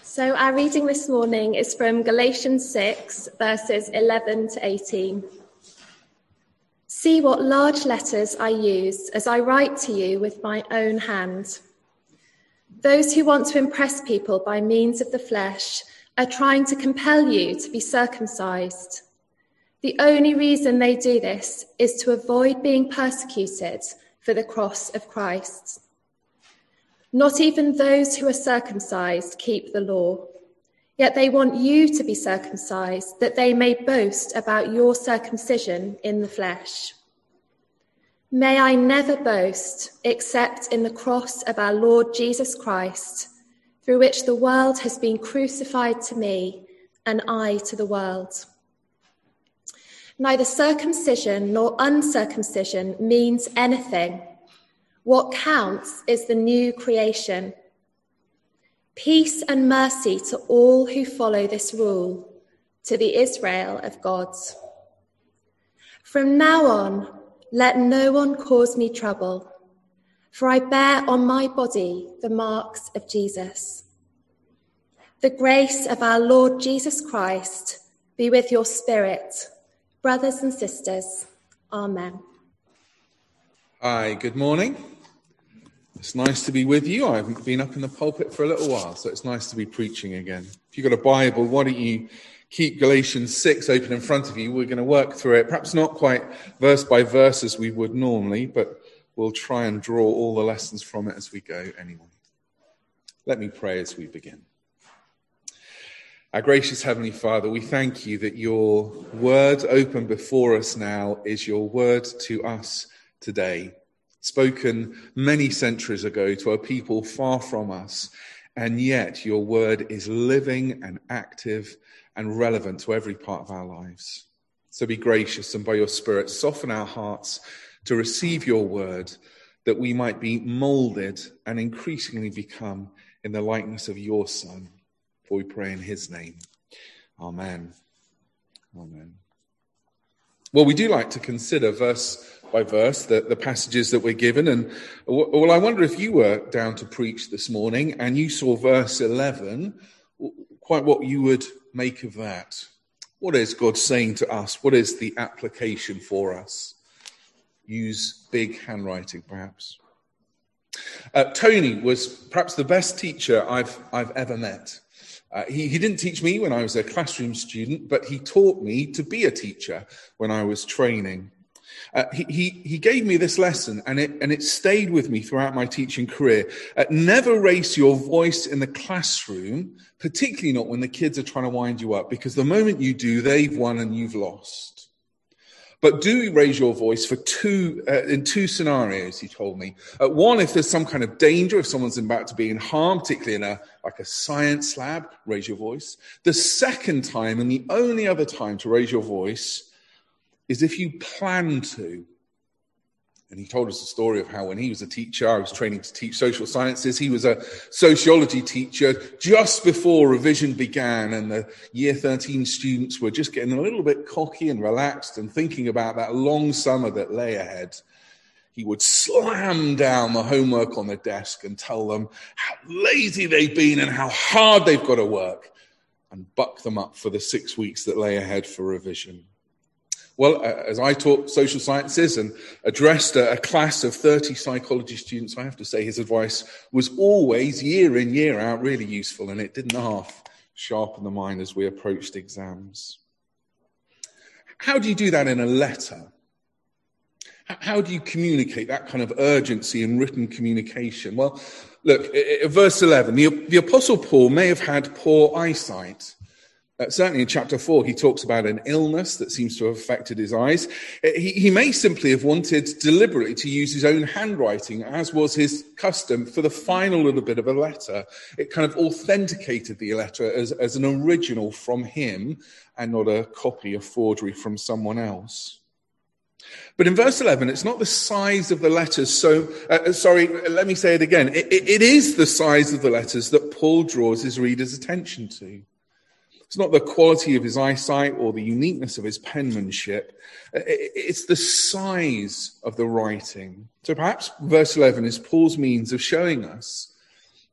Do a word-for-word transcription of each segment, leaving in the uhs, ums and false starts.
So our reading this morning is from Galatians six, verses eleven to eighteen. See what large letters I use as I write to you with my own hand. Those who want to impress people by means of the flesh are trying to compel you to be circumcised. The only reason they do this is to avoid being persecuted for the cross of Christ. Not even those who are circumcised keep the law, yet they want you to be circumcised, that they may boast about your circumcision in the flesh. May I never boast except in the cross of our Lord Jesus Christ, through which the world has been crucified to me and I to the world. Neither circumcision nor uncircumcision means anything. What counts is the new creation. Peace and mercy to all who follow this rule, to the Israel of God. From now on, let no one cause me trouble, for I bear on my body the marks of Jesus. The grace of our Lord Jesus Christ be with your spirit, brothers and sisters. Amen. Hi, good morning. It's nice to be with you. I haven't been up in the pulpit for a little while, so it's nice to be preaching again. If you've got a Bible, why don't you keep Galatians six open in front of you? We're going to work through it, perhaps not quite verse by verse as we would normally, but we'll try and draw all the lessons from it as we go anyway. Let me pray as we begin. Our gracious Heavenly Father, we thank you that your word open before us now is your word to us today, spoken many centuries ago to a people far from us, and yet your word is living and active and relevant to every part of our lives. So be gracious and by your Spirit soften our hearts to receive your word, that we might be molded and increasingly become in the likeness of your Son. For we pray in his name. Amen. Amen. Well, we do like to consider verse by verse the, the passages that we're given. And well, I wonder if you were down to preach this morning and you saw verse eleven, quite what you would make of that. What is God saying to us? What is the application for us? Use big handwriting, perhaps. Uh, Tony was perhaps the best teacher I've I've ever met. Uh, he, he didn't teach me when I was a classroom student, but he taught me to be a teacher when I was training. Uh, he, he, he gave me this lesson, and it, and it stayed with me throughout my teaching career. Uh, never raise your voice in the classroom, particularly not when the kids are trying to wind you up, because the moment you do, they've won and you've lost. But do raise your voice for two uh, in two scenarios, he told me. Uh, one, if there's some kind of danger, if someone's about to be in harm, particularly in a like a science lab, raise your voice. The second time, and the only other time to raise your voice, is if you plan to. And he told us a story of how when he was a teacher, I was training to teach social sciences. He was a sociology teacher just before revision began, and the year thirteen students were just getting a little bit cocky and relaxed and thinking about that long summer that lay ahead. He would slam down the homework on the desk and tell them how lazy they've been and how hard they've got to work, and buck them up for the six weeks that lay ahead for revision. Well, uh, as I taught social sciences and addressed a, a class of thirty psychology students, I have to say his advice was always, year in, year out, really useful, and it didn't half sharpen the mind as we approached exams. How do you do that in a letter? How do you communicate that kind of urgency in written communication? Well, look, verse eleven, the, the Apostle Paul may have had poor eyesight. Uh, certainly in chapter four, he talks about an illness that seems to have affected his eyes. He, he may simply have wanted deliberately to use his own handwriting, as was his custom, for the final little bit of a letter. It kind of authenticated the letter as, as an original from him and not a copy, a forgery from someone else. But in verse eleven, it's not the size of the letters. So, uh, sorry, let me say it again. It, it, it is the size of the letters that Paul draws his readers' attention to. It's not the quality of his eyesight or the uniqueness of his penmanship. It's the size of the writing. So perhaps verse eleven is Paul's means of showing us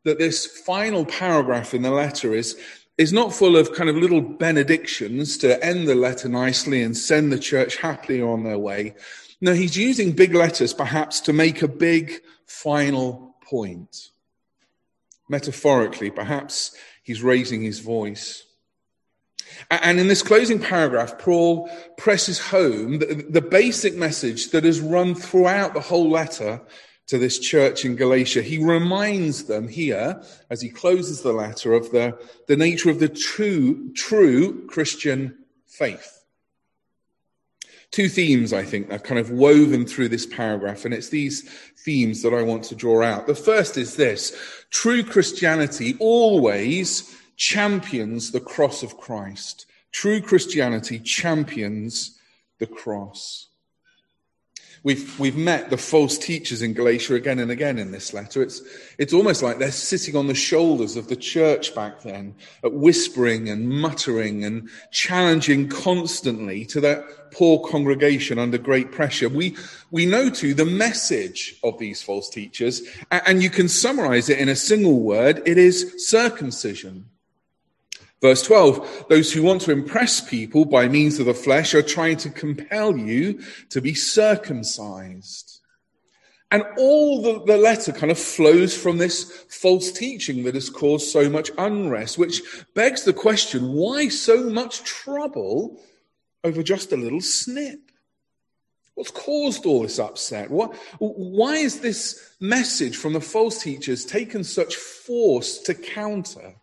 that this final paragraph in the letter is, is not full of kind of little benedictions to end the letter nicely and send the church happily on their way. No, he's using big letters perhaps to make a big final point. Metaphorically, perhaps he's raising his voice. And in this closing paragraph, Paul presses home the, the basic message that has run throughout the whole letter to this church in Galatia. He reminds them here, as he closes the letter, of the, the nature of the true, true Christian faith. Two themes, I think, are kind of woven through this paragraph, and it's these themes that I want to draw out. The first is this: true Christianity always champions the cross of Christ. True Christianity champions the cross. We've, we've met the false teachers in Galatia again and again in this letter. It's, it's almost like they're sitting on the shoulders of the church back then, whispering and muttering and challenging constantly to that poor congregation under great pressure. We, we know too the message of these false teachers, and you can summarize it in a single word. It is circumcision. Verse twelve, those who want to impress people by means of the flesh are trying to compel you to be circumcised. And all the, the letter kind of flows from this false teaching that has caused so much unrest, which begs the question, why so much trouble over just a little snip? What's caused all this upset? What, why is this message from the false teachers taken such force to counter?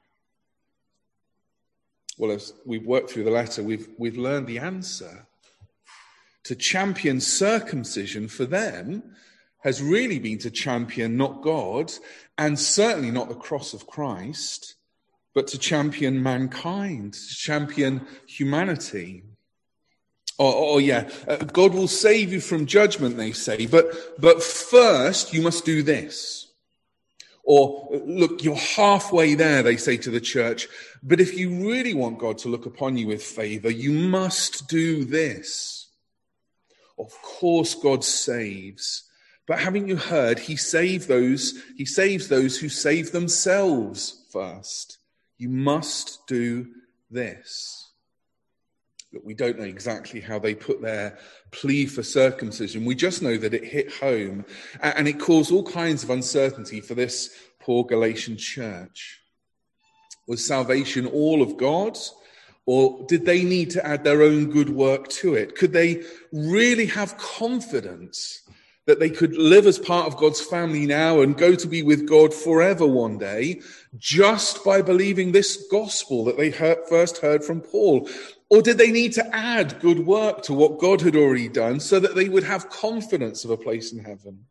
Well, as we've worked through the letter, we've, we've learned the answer. To champion circumcision for them has really been to champion not God, and certainly not the cross of Christ, but to champion mankind, to champion humanity. Oh, oh yeah, uh, God will save you from judgment, they say, but, but first you must do this. Or, look, you're halfway there, they say to the church, but if you really want God to look upon you with favor, you must do this. Of course, God saves, but haven't you heard, he save those, he saves those who save themselves first. You must do this. Look, we don't know exactly how they put their plea for circumcision. We just know that it hit home, and it caused all kinds of uncertainty for this poor Galatian church. Was salvation all of God, or did they need to add their own good work to it? Could they really have confidence that they could live as part of God's family now and go to be with God forever one day just by believing this gospel that they heard, first heard from Paul? Or did they need to add good work to what God had already done so that they would have confidence of a place in heaven?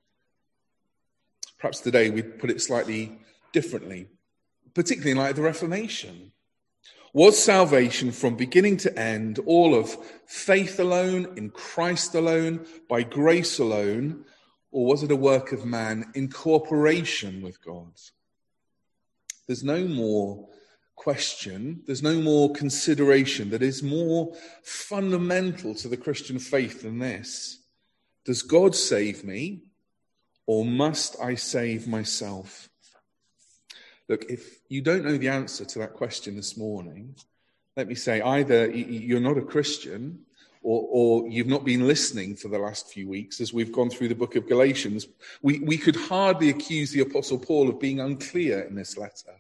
Perhaps today we'd put it slightly differently, particularly in light of the Reformation. Was salvation from beginning to end all of faith alone, in Christ alone, by grace alone, or was it a work of man in cooperation with God? There's no more question, there's no more consideration that is more fundamental to the Christian faith than this. Does God save me, or must I save myself? Look, if you don't know the answer to that question this morning, let me say either you're not a Christian, or, or you've not been listening for the last few weeks as we've gone through the book of Galatians. We, we could hardly accuse the Apostle Paul of being unclear in this letter.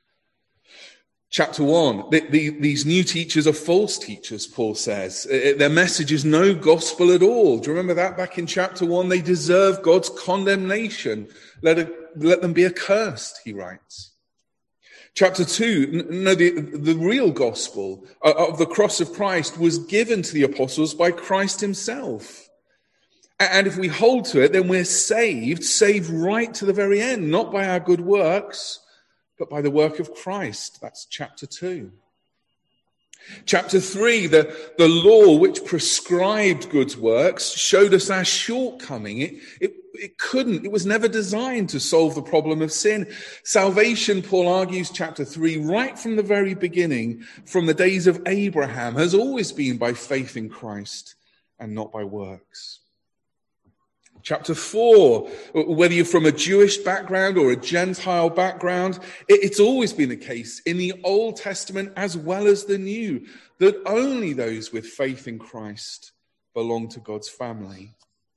Chapter one, the, the, these new teachers are false teachers, Paul says. Their message is no gospel at all. Do you remember that back in chapter one? They deserve God's condemnation. Let, it, let them be accursed, he writes. Chapter two, no, the, the real gospel of the cross of Christ was given to the apostles by Christ himself. And if we hold to it, then we're saved, saved right to the very end, not by our good works, but by the work of Christ. That's chapter two. Chapter three, the, the law which prescribed good works showed us our shortcoming. It, it, it couldn't, it was never designed to solve the problem of sin. Salvation, Paul argues, chapter three, right from the very beginning, from the days of Abraham, has always been by faith in Christ and not by works. Chapter four, whether you're from a Jewish background or a Gentile background, it's always been the case in the Old Testament as well as the New that only those with faith in Christ belong to God's family.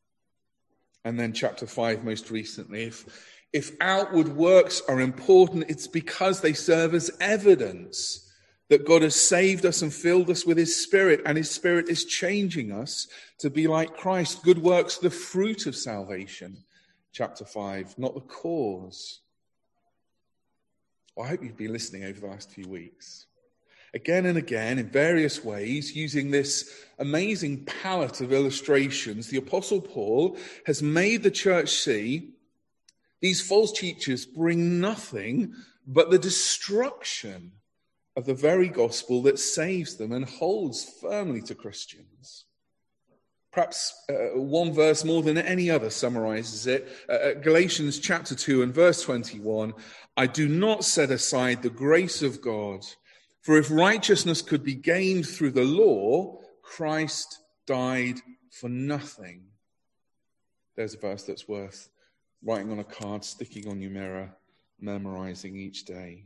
And then chapter five, most recently, if, if outward works are important, it's because they serve as evidence that God has saved us and filled us with his Spirit, and his Spirit is changing us to be like Christ. Good works, the fruit of salvation, chapter five, not the cause. Well, I hope you've been listening over the last few weeks. Again and again, in various ways, using this amazing palette of illustrations, the Apostle Paul has made the church see these false teachers bring nothing but the destruction of the very gospel that saves them and holds firmly to Christians. Perhaps uh, one verse more than any other summarizes it. Uh, Galatians chapter two and verse twenty-one, I do not set aside the grace of God, for if righteousness could be gained through the law, Christ died for nothing. There's a verse that's worth writing on a card, sticking on your mirror, memorizing each day.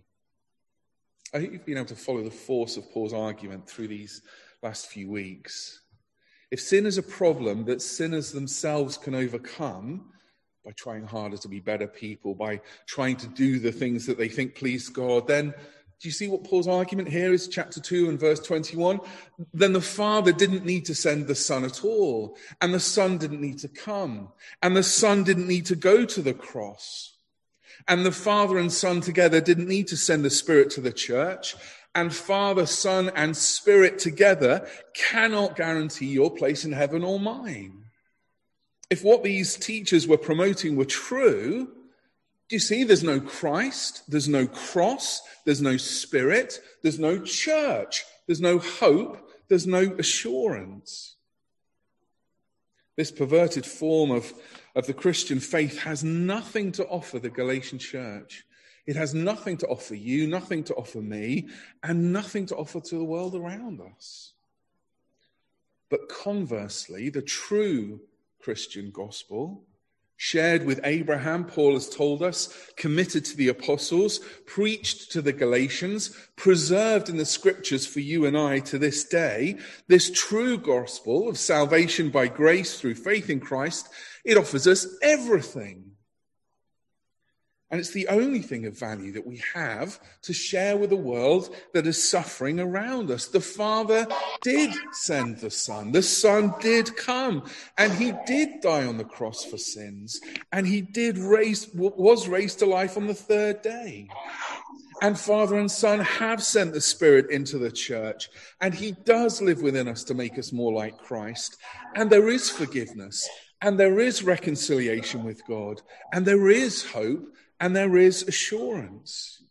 I hope you've been able to follow the force of Paul's argument through these last few weeks. If sin is a problem that sinners themselves can overcome by trying harder to be better people, by trying to do the things that they think please God, then do you see what Paul's argument here is? Chapter two and verse twenty-one. Then the Father didn't need to send the Son at all, and the Son didn't need to come, and the Son didn't need to go to the cross. And the Father and Son together didn't need to send the Spirit to the church. And Father, Son, and Spirit together cannot guarantee your place in heaven or mine. If what these teachers were promoting were true, do you see there's no Christ, there's no cross, there's no Spirit, there's no church, there's no hope, there's no assurance. This perverted form of of the Christian faith has nothing to offer the Galatian church. It has nothing to offer you, nothing to offer me, and nothing to offer to the world around us. But conversely, the true Christian gospel, shared with Abraham, Paul has told us, committed to the apostles, preached to the Galatians, preserved in the scriptures for you and I to this day, this true gospel of salvation by grace through faith in Christ, it offers us everything. And it's the only thing of value that we have to share with a world that is suffering around us. The Father did send the Son. The Son did come, and he did die on the cross for sins. And he did raise, was raised to life on the third day. And Father and Son have sent the Spirit into the church, and he does live within us to make us more like Christ. And there is forgiveness, and there is reconciliation with God, and there is hope, and there is assurance.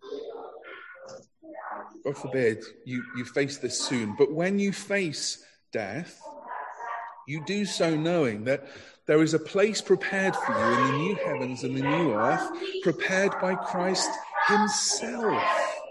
God forbid you, you face this soon, but when you face death, you do so knowing that there is a place prepared for you in the new heavens and the new earth, prepared by Christ himself.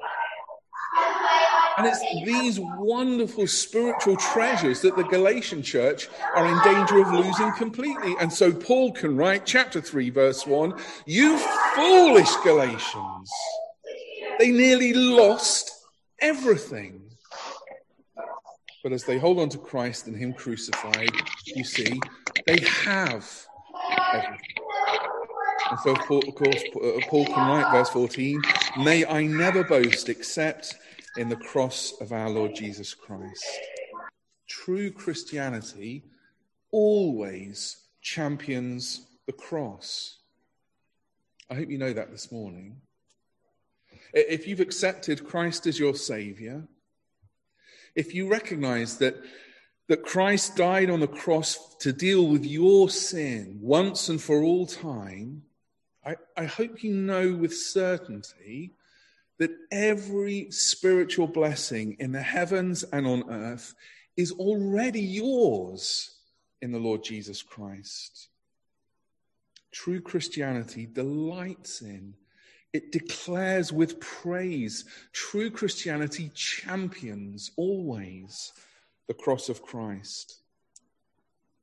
And it's these wonderful spiritual treasures that the Galatian church are in danger of losing completely. And so Paul can write, chapter three, verse one, you foolish Galatians. They nearly lost everything. But as they hold on to Christ and him crucified, you see, they have everything. And so, of course, Paul can write, verse fourteen, may I never boast except in the cross of our Lord Jesus Christ. True Christianity always champions the cross. I hope you know that this morning. If you've accepted Christ as your Saviour, if you recognize that, that Christ died on the cross to deal with your sin once and for all time, I, I hope you know with certainty that every spiritual blessing in the heavens and on earth is already yours in the Lord Jesus Christ. True Christianity delights in, it declares with praise. True Christianity champions always the cross of Christ.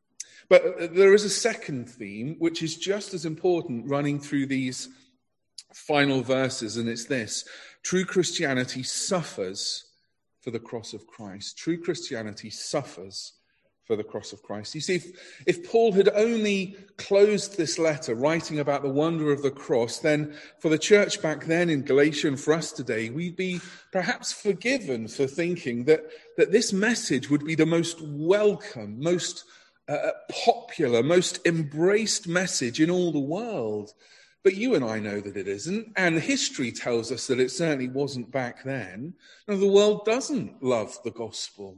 But there is a second theme, which is just as important, running through these final verses, and it's this: true Christianity suffers for the cross of Christ. True Christianity suffers for the cross of Christ. You see, if, if Paul had only closed this letter writing about the wonder of the cross, then for the church back then in Galatia and for us today, we'd be perhaps forgiven for thinking that, that this message would be the most welcome, most uh, popular, most embraced message in all the world. But you and I know that it isn't, and history tells us that it certainly wasn't back then. No, the world doesn't love the gospel.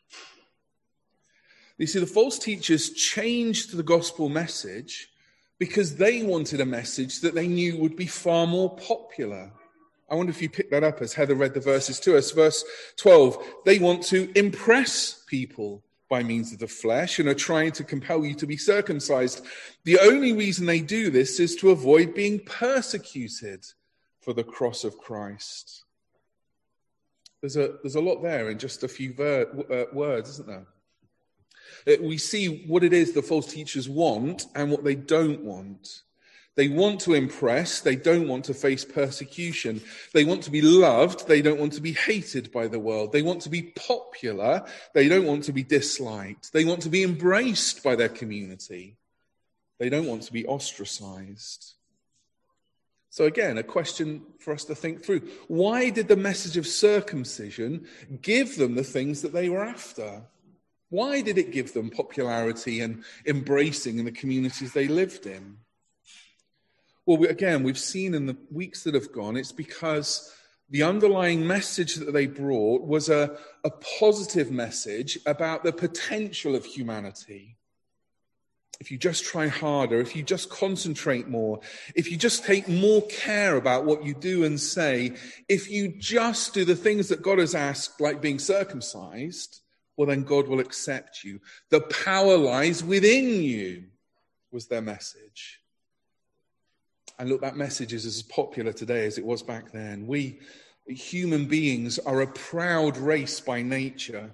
You see, the false teachers changed the gospel message because they wanted a message that they knew would be far more popular. I wonder if you picked that up as Heather read the verses to us. Verse twelve, they want to impress people by means of the flesh and are trying to compel you to be circumcised. The only reason they do this is to avoid being persecuted for the cross of Christ. There's a, there's a lot there in just a few ver- uh, words, isn't there? We see what it is the false teachers want and what they don't want. They want to impress. They don't want to face persecution. They want to be loved. They don't want to be hated by the world. They want to be popular. They don't want to be disliked. They want to be embraced by their community. They don't want to be ostracized. So again, a question for us to think through. Why did the message of circumcision give them the things that they were after? Why did it give them popularity and embracing in the communities they lived in? Well, we, again, we've seen in the weeks that have gone, it's because the underlying message that they brought was a, a positive message about the potential of humanity. If you just try harder, if you just concentrate more, if you just take more care about what you do and say, if you just do the things that God has asked, like being circumcised, well, then God will accept you. The power lies within you, was their message. And look, that message is as popular today as it was back then. We, human beings, are a proud race by nature.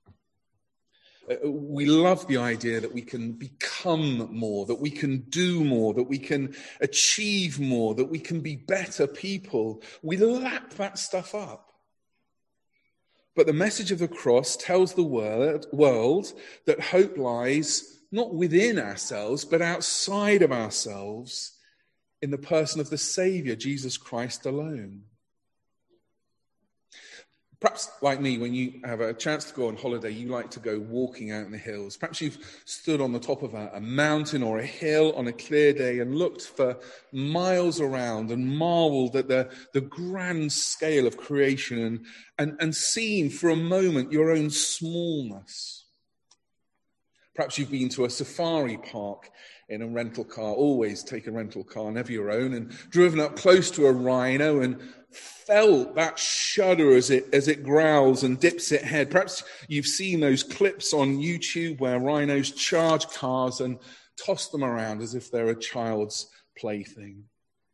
We love the idea that we can become more, that we can do more, that we can achieve more, that we can be better people. We lap that stuff up. But the message of the cross tells the world, world that hope lies not within ourselves, but outside of ourselves in the person of the Savior, Jesus Christ alone. Perhaps like me, when you have a chance to go on holiday, you like to go walking out in the hills. Perhaps you've stood on the top of a, a mountain or a hill on a clear day and looked for miles around and marveled at the, the grand scale of creation and, and, and seen for a moment your own smallness. Perhaps you've been to a safari park in a rental car. Always take a rental car, never your own, and driven up close to a rhino and felt that shudder as it as it growls and dips its head. Perhaps you've seen those clips on YouTube where rhinos charge cars and toss them around as if they're a child's plaything.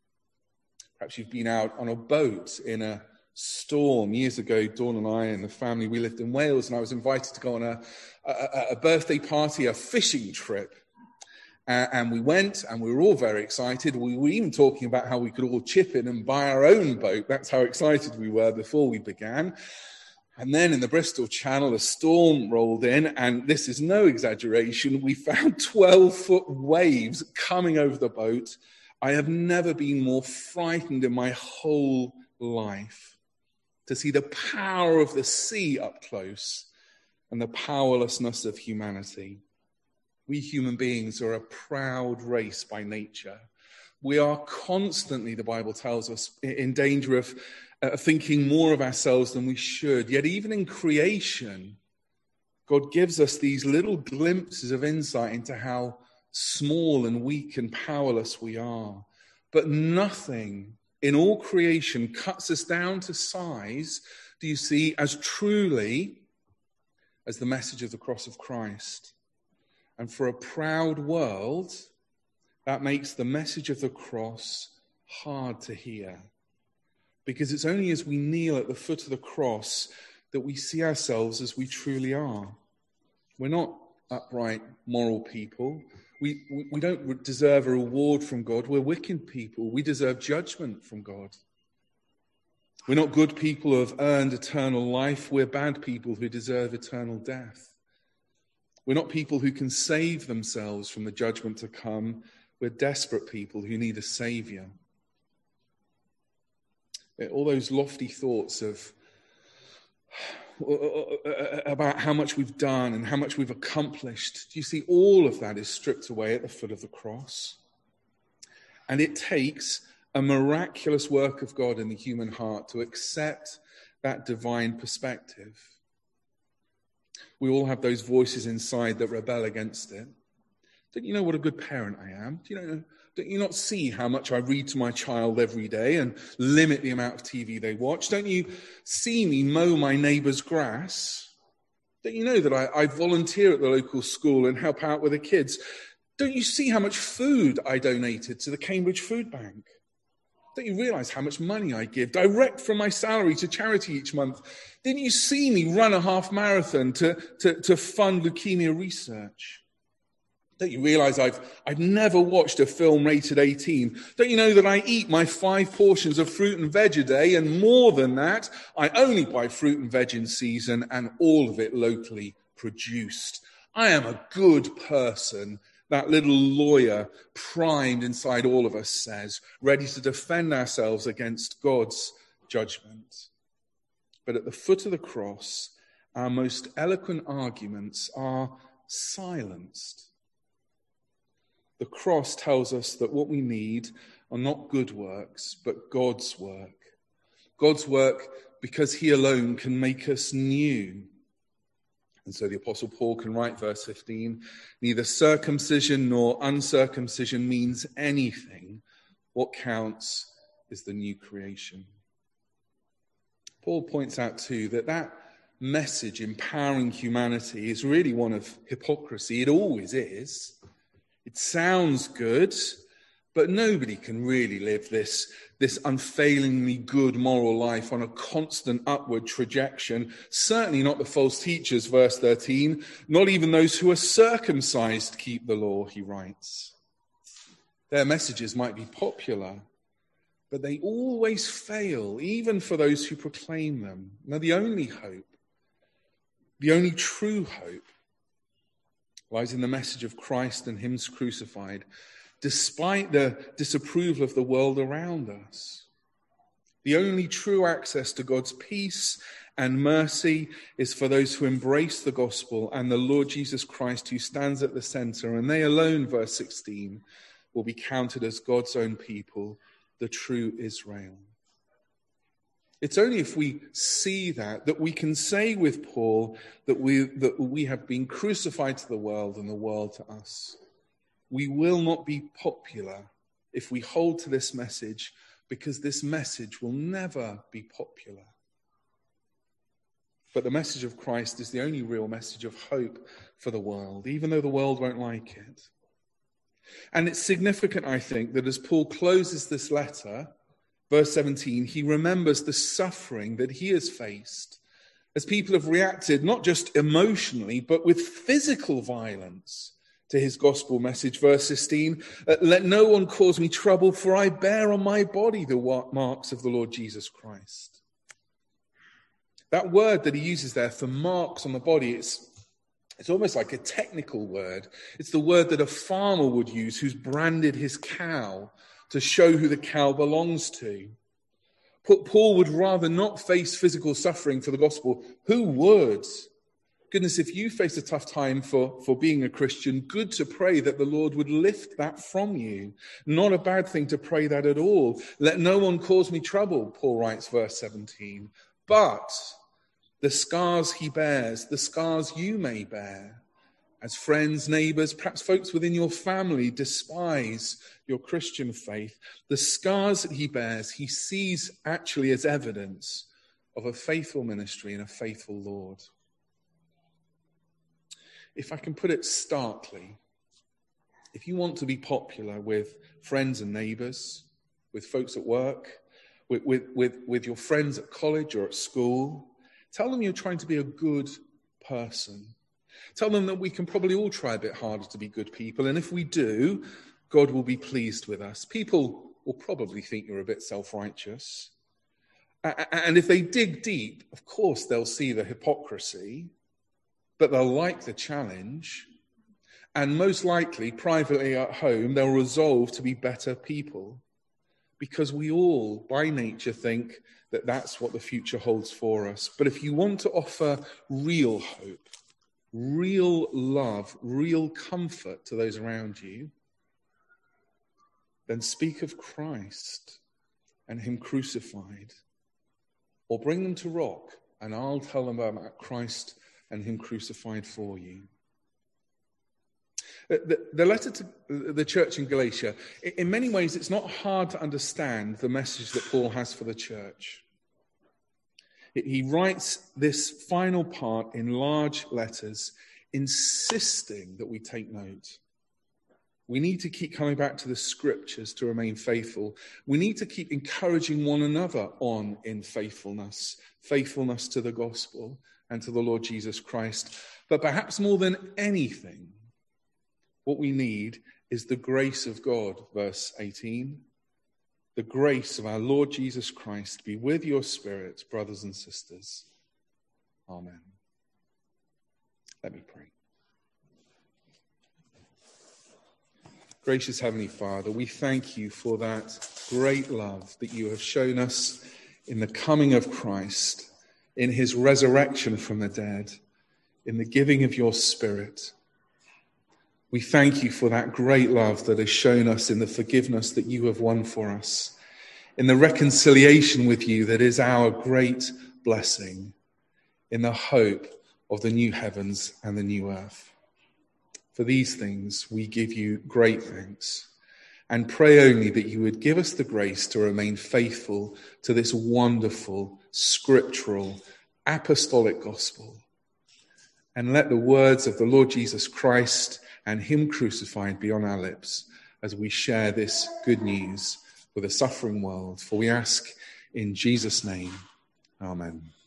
Perhaps you've been out on a boat in a storm. Years ago, Dawn and I and the family, we lived in Wales, and I was invited to go on a, a, a birthday party, a fishing trip. Uh, and we went, and we were all very excited. We were even talking about how we could all chip in and buy our own boat. That's how excited we were before we began. And then in the Bristol Channel, a storm rolled in, and this is no exaggeration, we found twelve-foot waves coming over the boat. I have never been more frightened in my whole life to see the power of the sea up close and the powerlessness of humanity. We human beings are a proud race by nature. We are constantly, the Bible tells us, in danger of uh, thinking more of ourselves than we should. Yet even in creation, God gives us these little glimpses of insight into how small and weak and powerless we are. But nothing in all creation cuts us down to size, do you see, as truly as the message of the cross of Christ. And for a proud world, that makes the message of the cross hard to hear. Because it's only as we kneel at the foot of the cross that we see ourselves as we truly are. We're not upright, moral people. We, we, we don't deserve a reward from God. We're wicked people. We deserve judgment from God. We're not good people who have earned eternal life. We're bad people who deserve eternal death. We're not people who can save themselves from the judgment to come. We're desperate people who need a saviour. All those lofty thoughts of about how much we've done and how much we've accomplished. Do you see, all of that is stripped away at the foot of the cross. And it takes a miraculous work of God in the human heart to accept that divine perspective. We all have those voices inside that rebel against it. Don't you know what a good parent I am? Do you know, don't you not see how much I read to my child every day and limit the amount of T V they watch? Don't you see me mow my neighbour's grass? Don't you know that I, I volunteer at the local school and help out with the kids? Don't you see how much food I donated to the Cambridge Food Bank? Don't you realise how much money I give direct from my salary to charity each month? Didn't you see me run a half marathon to, to, to fund leukemia research? Don't you realise I've, I've never watched a film rated eighteen? Don't you know that I eat my five portions of fruit and veg a day, and more than that, I only buy fruit and veg in season and all of it locally produced? I am a good person, that little lawyer primed inside all of us says, ready to defend ourselves against God's judgment. But at the foot of the cross, our most eloquent arguments are silenced. The cross tells us that what we need are not good works, but God's work. God's work because he alone can make us new. And so the Apostle Paul can write, verse fifteen, neither circumcision nor uncircumcision means anything. What counts is the new creation. Paul points out too that that message empowering humanity is really one of hypocrisy. It always is. It sounds good, but nobody can really live this, this unfailingly good moral life on a constant upward trajectory. Certainly not the false teachers, verse thirteen. Not even those who are circumcised keep the law, he writes. Their messages might be popular, but they always fail, even for those who proclaim them. Now, the only hope, the only true hope, lies in the message of Christ and him crucified, despite the disapproval of the world around us. The only true access to God's peace and mercy is for those who embrace the gospel and the Lord Jesus Christ, who stands at the center, and they alone, verse sixteen, will be counted as God's own people, the true Israel. It's only if we see that, that we can say with Paul that we, that we have been crucified to the world and the world to us. We will not be popular if we hold to this message, because this message will never be popular. But the message of Christ is the only real message of hope for the world, even though the world won't like it. And it's significant, I think, that as Paul closes this letter, verse seventeen, he remembers the suffering that he has faced as people have reacted not just emotionally, but with physical violence to his gospel message. Verse sixteen, let no one cause me trouble, for I bear on my body the marks of the Lord Jesus Christ. That word that he uses there for marks on the body, it's, it's almost like a technical word. It's the word that a farmer would use who's branded his cow to show who the cow belongs to. Paul would rather not face physical suffering for the gospel. Who would? Goodness, if you face a tough time for, for being a Christian, good to pray that the Lord would lift that from you. Not a bad thing to pray that at all. Let no one cause me trouble, Paul writes, verse seventeen. But the scars he bears, the scars you may bear, as friends, neighbours, perhaps folks within your family despise your Christian faith, the scars that he bears, he sees actually as evidence of a faithful ministry and a faithful Lord. If I can put it starkly, if you want to be popular with friends and neighbours, with folks at work, with, with, with, with your friends at college or at school, tell them you're trying to be a good person. Tell them that we can probably all try a bit harder to be good people, and if we do, God will be pleased with us. People will probably think you're a bit self-righteous. And if they dig deep, of course they'll see the hypocrisy, but they'll like the challenge. And most likely, privately at home, they'll resolve to be better people, because we all, by nature, think that that's what the future holds for us. But if you want to offer real hope, real love, real comfort to those around you, then speak of Christ and him crucified. Or bring them to Rock, and I'll tell them about Christ and him crucified for you. The, the letter to the church in Galatia, in many ways, it's not hard to understand the message that Paul has for the church. He writes this final part in large letters, insisting that we take note. We need to keep coming back to the scriptures to remain faithful. We need to keep encouraging one another on in faithfulness, faithfulness to the gospel and to the Lord Jesus Christ. But perhaps more than anything, what we need is the grace of God, verse eighteen. The grace of our Lord Jesus Christ be with your spirits, brothers and sisters. Amen. Let me pray. Gracious Heavenly Father, we thank you for that great love that you have shown us in the coming of Christ, in his resurrection from the dead, in the giving of your Spirit. We thank you for that great love that is shown us in the forgiveness that you have won for us, in the reconciliation with you that is our great blessing, in the hope of the new heavens and the new earth. For these things, we give you great thanks and pray only that you would give us the grace to remain faithful to this wonderful, scriptural, apostolic gospel. And let the words of the Lord Jesus Christ and him crucified be on our lips as we share this good news with a suffering world. For we ask in Jesus' name, amen.